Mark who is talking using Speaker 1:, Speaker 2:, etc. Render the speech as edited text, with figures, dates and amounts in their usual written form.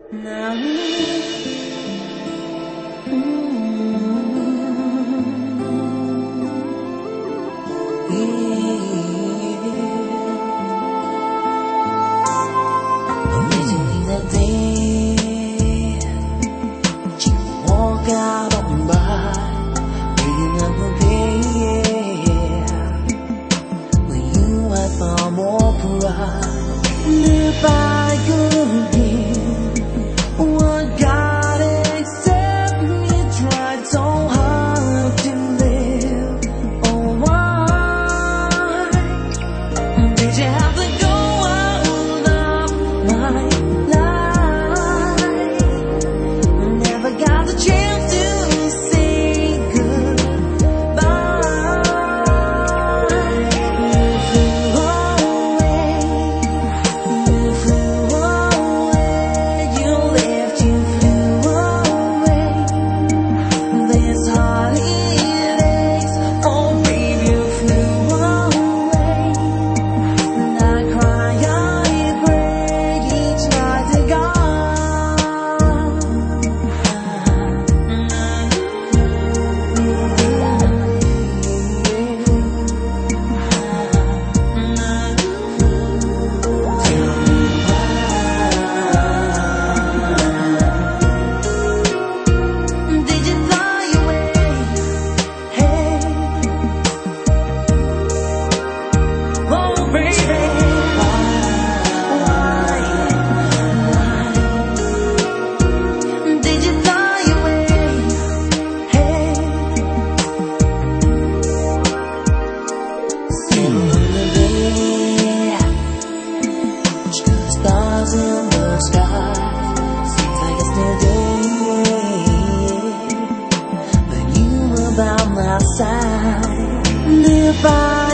Speaker 1: Originally that day, you walk out on by, reading up the page, when you had far more pride. And if I could give what God accept me, tried so hard to live. Oh, why did you have to go out of my life? Never got the chance to say goodbye. You flew away, you left, you flew away. This heart it aches, oh babe, you flew away. And I cry, I pray each night to God. Did you fly away? Hey, oh baby, why did you fly away? Hey, sitting in the bed, stars in the sky. Seems like yesterday when you were by my side. And if I